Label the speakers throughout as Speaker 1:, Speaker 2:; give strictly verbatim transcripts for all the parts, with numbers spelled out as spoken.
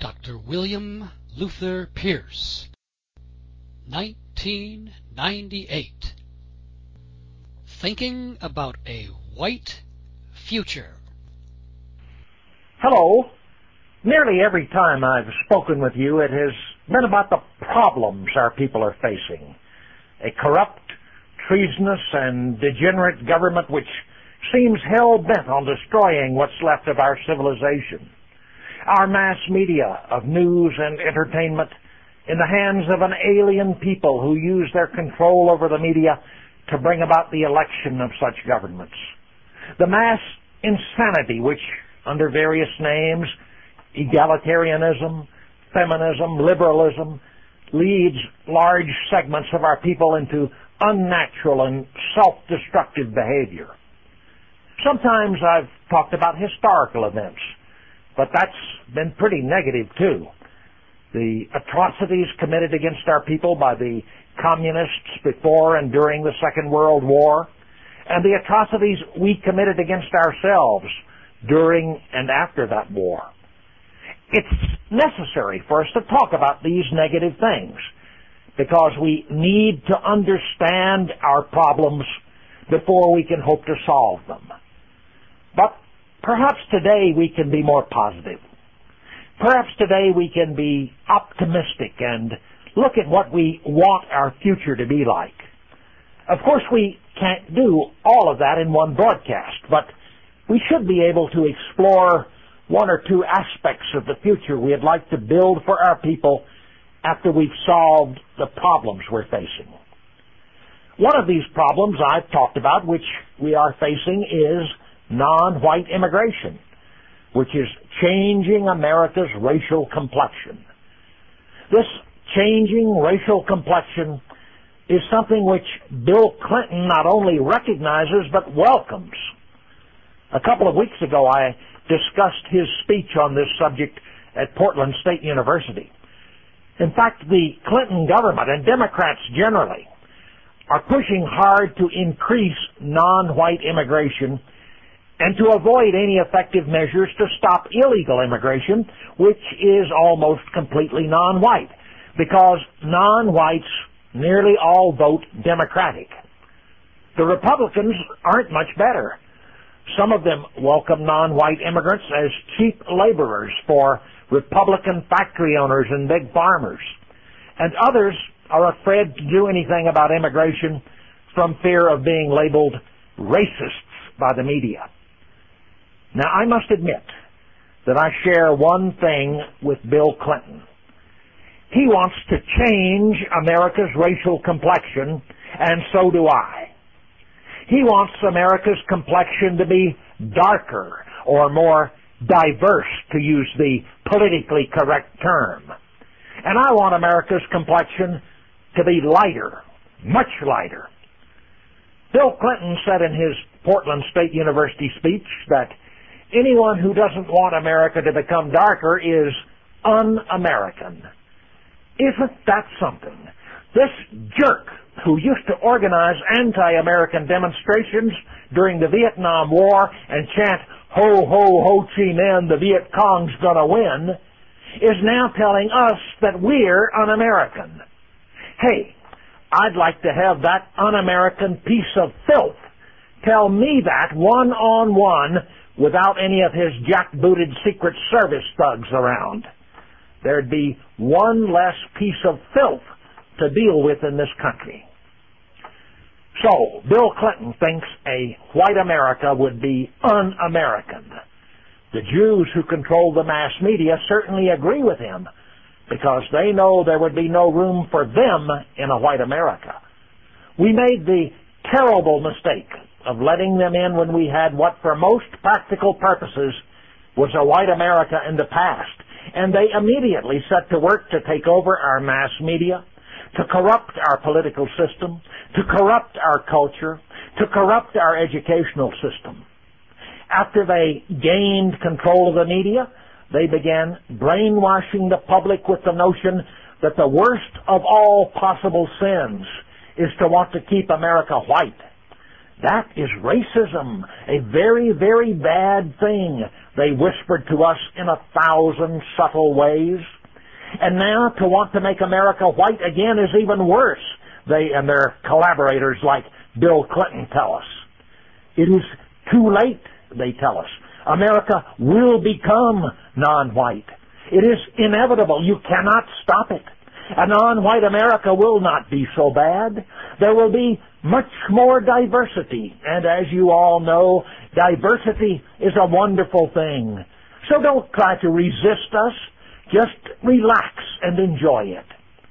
Speaker 1: Doctor William Luther Pierce, nineteen ninety-eight. Thinking about a White Future.
Speaker 2: Hello. Nearly every time I've spoken with you, it has been about the problems our people are facing. A corrupt, treasonous, and degenerate government which seems hell-bent on destroying what's left of our civilization. Our mass media of news and entertainment in the hands of an alien people who use their control over the media to bring about the election of such governments. The mass insanity which, under various names, egalitarianism, feminism, liberalism, leads large segments of our people into unnatural and self-destructive behavior. Sometimes I've talked about historical events, but that's been pretty negative too. The atrocities committed against our people by the communists before and during the Second World War, and the atrocities we committed against ourselves during and after that war. It's necessary for us to talk about these negative things because we need to understand our problems before we can hope to solve them. But perhaps today we can be more positive. Perhaps today we can be optimistic and look at what we want our future to be like. Of course, we can't do all of that in one broadcast, but we should be able to explore one or two aspects of the future we'd like to build for our people after we've solved the problems we're facing. One of these problems I've talked about, which we are facing, is non-white immigration, which is changing America's racial complexion. This changing racial complexion is something which Bill Clinton not only recognizes but welcomes. A couple of weeks ago, I discussed his speech on this subject at Portland State University. In fact, the Clinton government and Democrats generally are pushing hard to increase non-white immigration and to avoid any effective measures to stop illegal immigration, which is almost completely non-white, because non-whites nearly all vote Democratic. The Republicans aren't much better. Some of them welcome non-white immigrants as cheap laborers for Republican factory owners and big farmers. And others are afraid to do anything about immigration from fear of being labeled racists by the media. Now, I must admit that I share one thing with Bill Clinton. He wants to change America's racial complexion, and so do I. He wants America's complexion to be darker or more diverse, to use the politically correct term. And I want America's complexion to be lighter, much lighter. Bill Clinton said in his Portland State University speech that anyone who doesn't want America to become darker is un-American. Isn't that something? This jerk who used to organize anti-American demonstrations during the Vietnam War and chant, "Ho, ho, Ho Chi Minh, the Viet Cong's gonna win," is now telling us that we're un-American. Hey, I'd like to have that un-American piece of filth tell me that one-on-one without any of his jackbooted Secret Service thugs around. There'd be one less piece of filth to deal with in this country. So, Bill Clinton thinks a white America would be un-American. The Jews who control the mass media certainly agree with him because they know there would be no room for them in a white America. We made the terrible mistake of letting them in when we had what for most practical purposes was a white America in the past, and they immediately set to work to take over our mass media, to corrupt our political system, to corrupt our culture, to corrupt our educational system. After they gained control of the media, they began brainwashing the public with the notion that the worst of all possible sins is to want to keep America white. That is racism, a very, very bad thing, they whispered to us in a thousand subtle ways. And now to want to make America white again is even worse, they and their collaborators like Bill Clinton tell us. It is too late, they tell us. America will become non-white. It is inevitable. You cannot stop it. A non-white America will not be so bad. There will be much more diversity. And as you all know, diversity is a wonderful thing. So don't try to resist us. Just relax and enjoy it.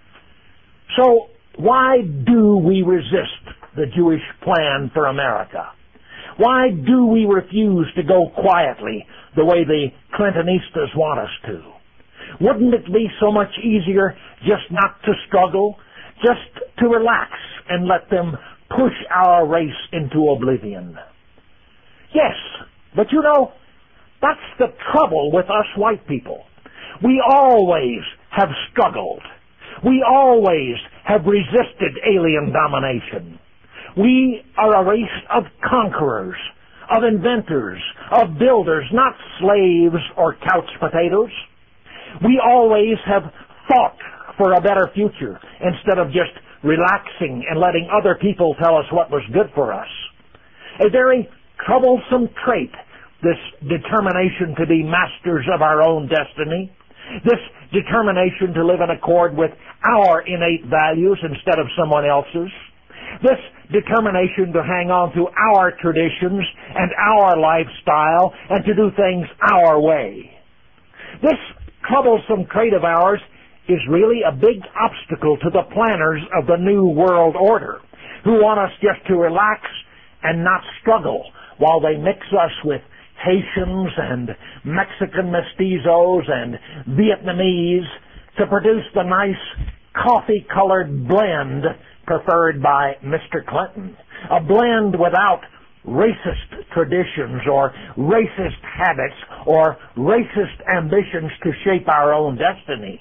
Speaker 2: So why do we resist the Jewish plan for America? Why do we refuse to go quietly the way the Clintonistas want us to? Wouldn't it be so much easier just not to struggle, just to relax and let them push our race into oblivion? Yes, but you know, that's the trouble with us white people. We always have struggled. We always have resisted alien domination. We are a race of conquerors, of inventors, of builders, not slaves or couch potatoes. We always have fought for a better future instead of just relaxing and letting other people tell us what was good for us. A very troublesome trait, this determination to be masters of our own destiny, this determination to live in accord with our innate values instead of someone else's, this determination to hang on to our traditions and our lifestyle and to do things our way. This troublesome trait of ours is really a big obstacle to the planners of the New World Order, who want us just to relax and not struggle while they mix us with Haitians and Mexican mestizos and Vietnamese to produce the nice coffee-colored blend preferred by Mister Clinton, a blend without racist traditions or racist habits or racist ambitions to shape our own destiny.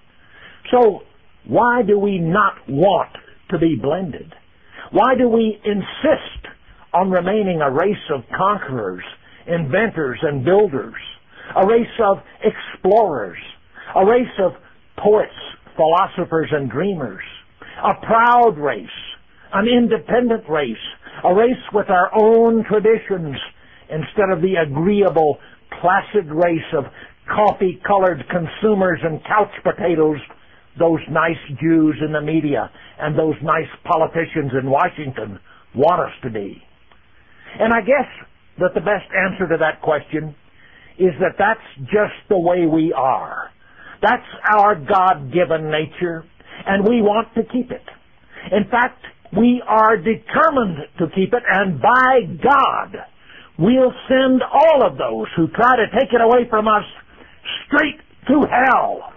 Speaker 2: So why do we not want to be blended? Why do we insist on remaining a race of conquerors, inventors, and builders, a race of explorers, a race of poets, philosophers, and dreamers, a proud race, an independent race, a race with our own traditions instead of the agreeable, placid race of coffee-colored consumers and couch potatoes those nice Jews in the media and those nice politicians in Washington want us to be? And I guess that the best answer to that question is that that's just the way we are. That's our God-given nature, and we want to keep it. In fact, we are determined to keep it, and by God, we'll send all of those who try to take it away from us straight to hell.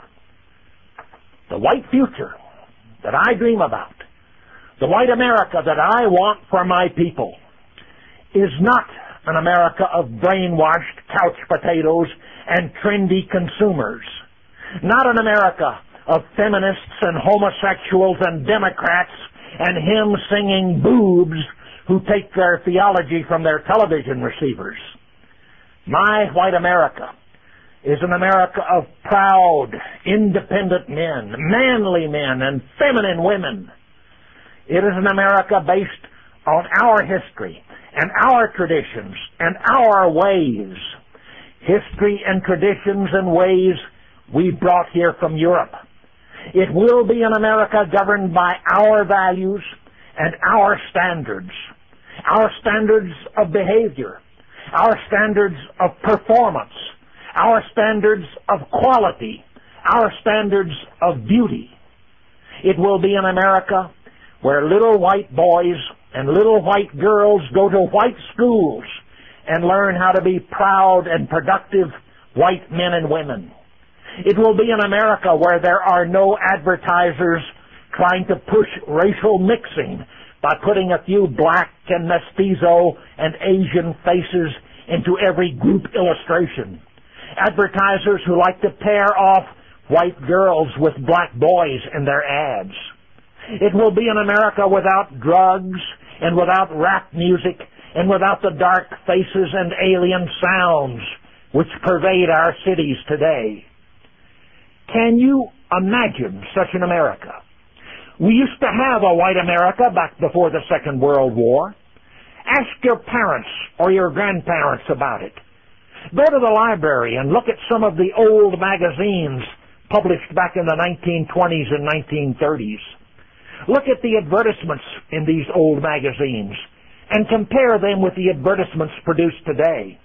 Speaker 2: The white future that I dream about, the white America that I want for my people, is not an America of brainwashed couch potatoes and trendy consumers. Not an America of feminists and homosexuals and Democrats and hymn-singing boobs who take their theology from their television receivers. My white America is an America of proud, independent men, manly men, and feminine women. It is an America based on our history and our traditions and our ways. History and traditions and ways we brought here from Europe. It will be an America governed by our values and our standards. Our standards of behavior. Our standards of performance. Our standards of quality. Our standards of beauty. It will be an America where little white boys and little white girls go to white schools and learn how to be proud and productive white men and women. It will be an America where there are no advertisers trying to push racial mixing by putting a few black and mestizo and Asian faces into every group illustration. Advertisers who like to pair off white girls with black boys in their ads. It will be an America without drugs and without rap music, and without the dark faces and alien sounds which pervade our cities today. Can you imagine such an America? We used to have a white America back before the Second World War. Ask your parents or your grandparents about it. Go to the library and look at some of the old magazines published back in the nineteen twenties and nineteen thirties. Look at the advertisements in these old magazines and compare them with the advertisements produced today.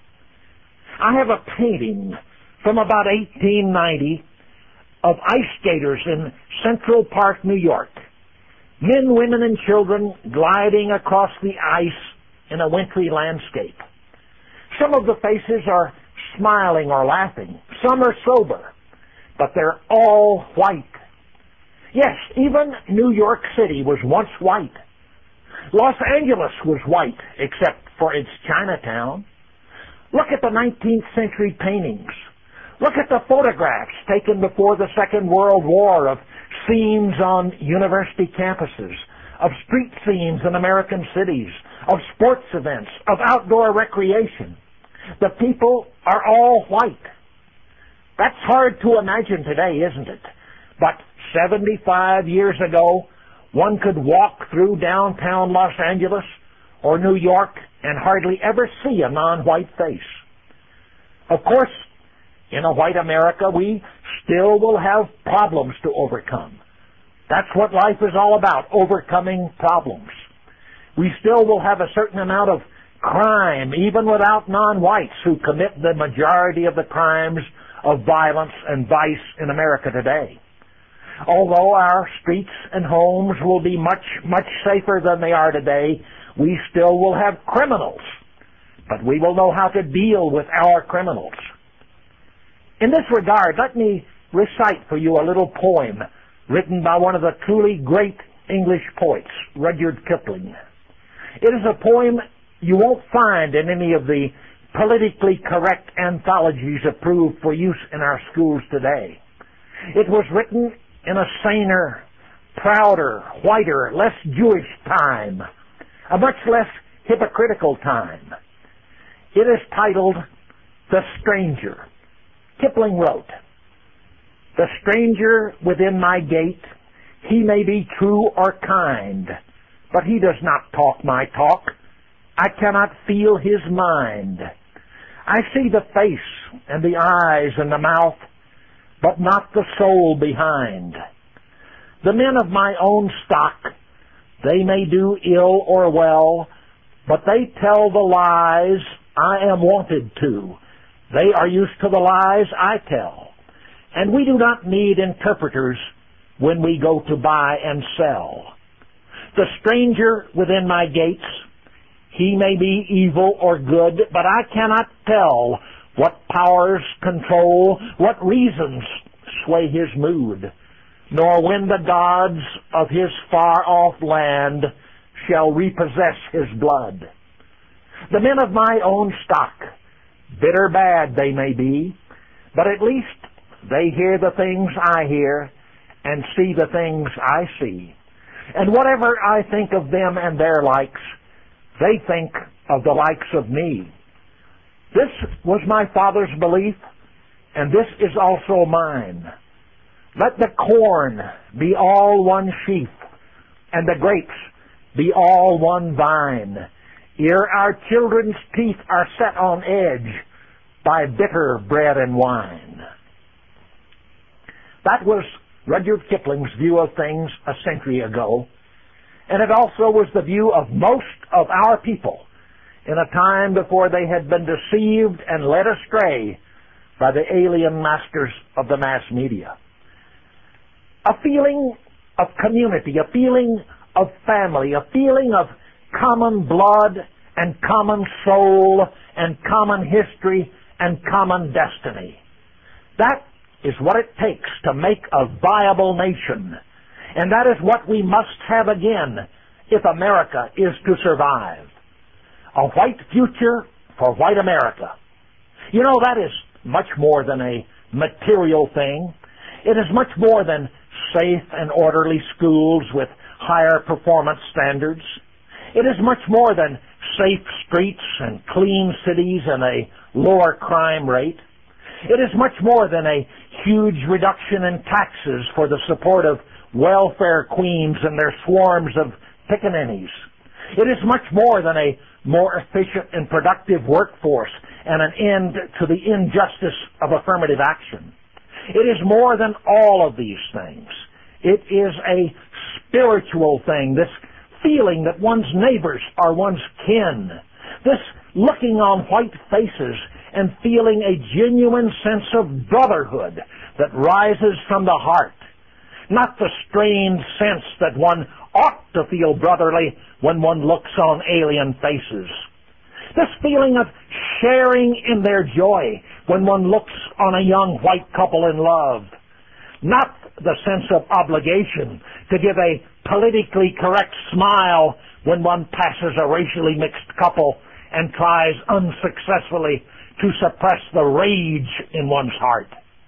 Speaker 2: I have a painting from about eighteen ninety of ice skaters in Central Park, New York. Men, women, and children gliding across the ice in a wintry landscape. Some of the faces are smiling or laughing. Some are sober. But they're all white. Yes, even New York City was once white. Los Angeles was white, except for its Chinatown. Look at the nineteenth century paintings. Look at the photographs taken before the Second World War of scenes on university campuses, of street scenes in American cities, of sports events, of outdoor recreation. The people are all white. That's hard to imagine today, isn't it? But seventy-five years ago, one could walk through downtown Los Angeles or New York and hardly ever see a non-white face. Of course, in a white America, we still will have problems to overcome. That's what life is all about, overcoming problems. We still will have a certain amount of crime, even without non-whites who commit the majority of the crimes of violence and vice in America today. Although our streets and homes will be much, much safer than they are today, we still will have criminals. But we will know how to deal with our criminals. In this regard, let me recite for you a little poem written by one of the truly great English poets, Rudyard Kipling. It is a poem you won't find in any of the politically correct anthologies approved for use in our schools today. It was written in a saner, prouder, whiter, less Jewish time, a much less hypocritical time. It is titled, The Stranger. Kipling wrote, "The stranger within my gate, he may be true or kind, but he does not talk my talk. I cannot feel his mind. I see the face and the eyes and the mouth, but not the soul behind. The men of my own stock, they may do ill or well, but they tell the lies I am wanted to. They are used to the lies I tell. And we do not need interpreters when we go to buy and sell. The stranger within my gates, he may be evil or good, but I cannot tell what powers control, what reasons sway his mood, nor when the gods of his far-off land shall repossess his blood. The men of my own stock, bitter bad they may be, but at least they hear the things I hear and see the things I see. And whatever I think of them and their likes, they think of the likes of me. This was my father's belief, and this is also mine. Let the corn be all one sheaf, and the grapes be all one vine, ere our children's teeth are set on edge by bitter bread and wine." That was Rudyard Kipling's view of things a century ago, and it also was the view of most of our people in a time before they had been deceived and led astray by the alien masters of the mass media. A feeling of community, a feeling of family, a feeling of common blood and common soul and common history and common destiny. That is what it takes to make a viable nation. And that is what we must have again if America is to survive. A white future for white America. You know, that is much more than a material thing. It is much more than safe and orderly schools with higher performance standards. It is much more than safe streets and clean cities and a lower crime rate. It is much more than a huge reduction in taxes for the support of welfare queens and their swarms of pickaninnies. It is much more than a more efficient and productive workforce and an end to the injustice of affirmative action. It is more than all of these things. It is a spiritual thing, this feeling that one's neighbors are one's kin, this looking on white faces and feeling a genuine sense of brotherhood that rises from the heart, not the strained sense that one ought to feel brotherly when one looks on alien faces. This feeling of sharing in their joy when one looks on a young white couple in love. Not the sense of obligation to give a politically correct smile when one passes a racially mixed couple and tries unsuccessfully to suppress the rage in one's heart.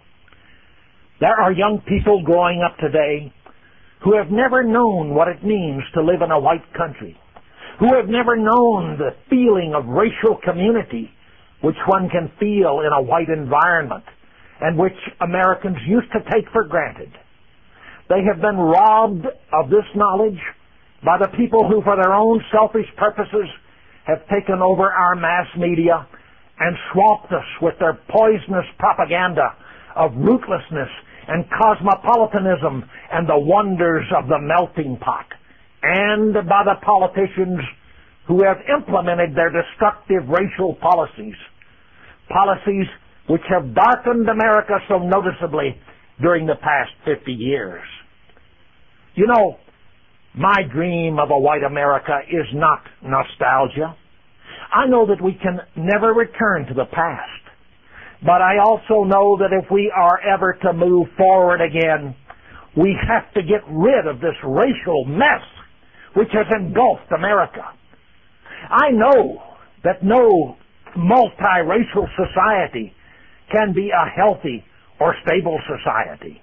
Speaker 2: There are young people growing up today who have never known what it means to live in a white country, who have never known the feeling of racial community which one can feel in a white environment and which Americans used to take for granted. They have been robbed of this knowledge by the people who, for their own selfish purposes, have taken over our mass media and swamped us with their poisonous propaganda of rootlessness and cosmopolitanism and the wonders of the melting pot, and by the politicians who have implemented their destructive racial policies, policies which have darkened America so noticeably during the past fifty years. You know, my dream of a white America is not nostalgia. I know that we can never return to the past. But I also know that if we are ever to move forward again, we have to get rid of this racial mess which has engulfed America. I know that no multiracial society can be a healthy or stable society.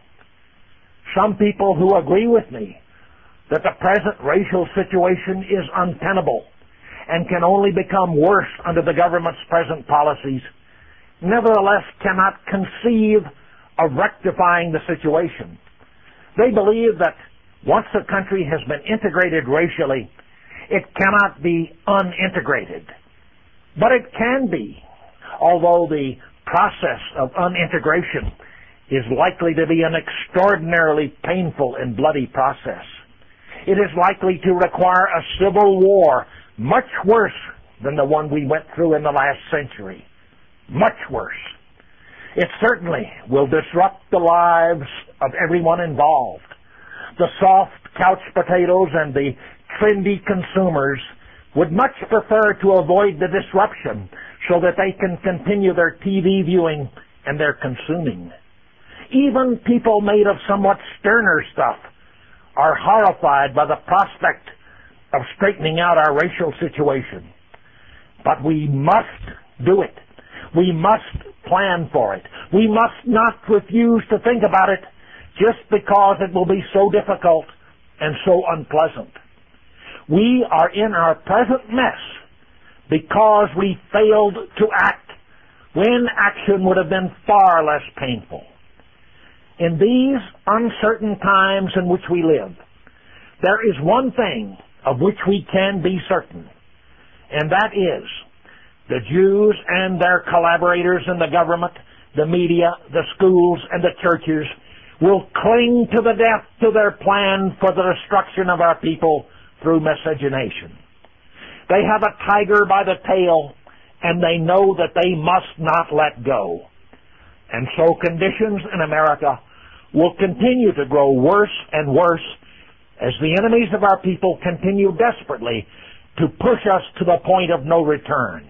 Speaker 2: Some people who agree with me that the present racial situation is untenable and can only become worse under the government's present policies, nevertheless cannot conceive of rectifying the situation. They believe that once a country has been integrated racially, it cannot be unintegrated. But it can be, although the process of unintegration is likely to be an extraordinarily painful and bloody process. It is likely to require a civil war much worse than the one we went through in the last century. Much worse. It certainly will disrupt the lives of everyone involved. The soft couch potatoes and the trendy consumers would much prefer to avoid the disruption so that they can continue their T V viewing and their consuming. Even people made of somewhat sterner stuff are horrified by the prospect of straightening out our racial situation. But we must do it. We must plan for it. We must not refuse to think about it just because it will be so difficult and so unpleasant. We are in our present mess because we failed to act when action would have been far less painful. In these uncertain times in which we live, there is one thing of which we can be certain, and that is the Jews and their collaborators in the government, the media, the schools, and the churches will cling to the death to their plan for the destruction of our people through miscegenation. They have a tiger by the tail, and they know that they must not let go. And so conditions in America will continue to grow worse and worse as the enemies of our people continue desperately to push us to the point of no return.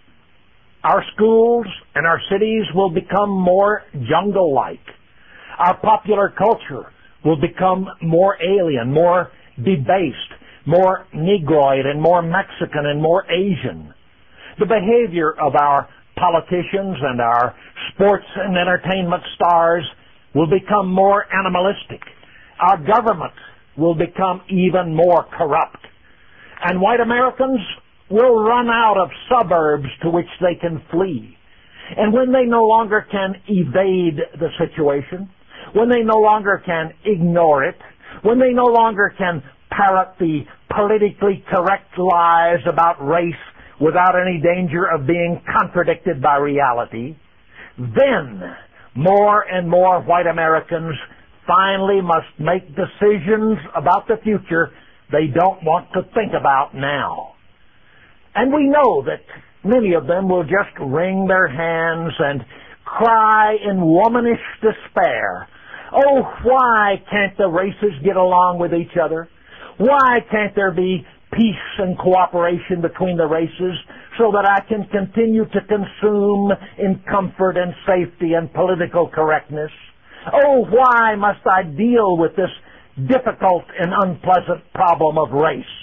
Speaker 2: Our schools and our cities will become more jungle-like. Our popular culture will become more alien, more debased, more Negroid, and more Mexican, and more Asian. The behavior of our politicians and our sports and entertainment stars will become more animalistic. Our government will become even more corrupt. And white Americans will run out of suburbs to which they can flee. And when they no longer can evade the situation, when they no longer can ignore it, when they no longer can parrot the politically correct lies about race without any danger of being contradicted by reality, then more and more white Americans finally must make decisions about the future they don't want to think about now. And we know that many of them will just wring their hands and cry in womanish despair, "Oh, why can't the races get along with each other? Why can't there be peace and cooperation between the races so that I can continue to consume in comfort and safety and political correctness? Oh, why must I deal with this difficult and unpleasant problem of race?"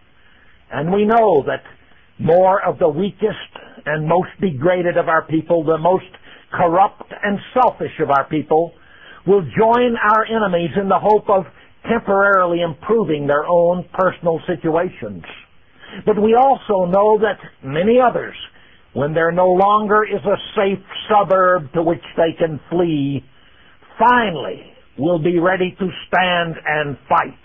Speaker 2: And we know that more of the weakest and most degraded of our people, the most corrupt and selfish of our people, will join our enemies in the hope of temporarily improving their own personal situations. But we also know that many others, when there no longer is a safe suburb to which they can flee, finally will be ready to stand and fight.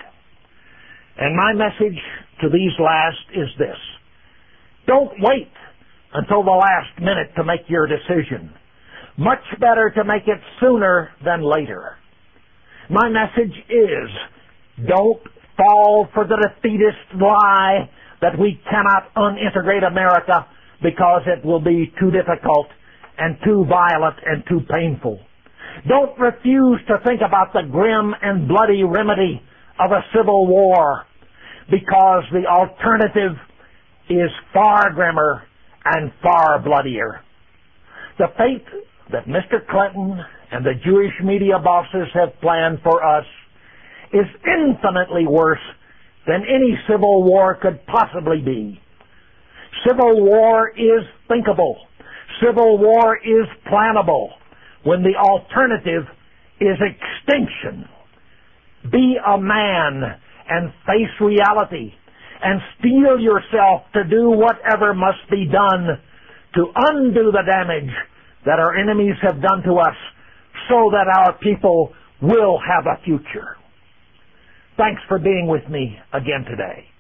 Speaker 2: And my message to these last is this: don't wait until the last minute to make your decision. Much better to make it sooner than later. My message is, don't fall for the defeatist lie that we cannot unintegrate America because it will be too difficult and too violent and too painful. Don't refuse to think about the grim and bloody remedy of a civil war, because the alternative is far grimmer and far bloodier. The fate that Mister Clinton and the Jewish media bosses have planned for us is infinitely worse than any civil war could possibly be. Civil war is thinkable. Civil war is plannable when the alternative is extinction. Be a man and face reality and steel yourself to do whatever must be done to undo the damage that our enemies have done to us so that our people will have a future. Thanks for being with me again today.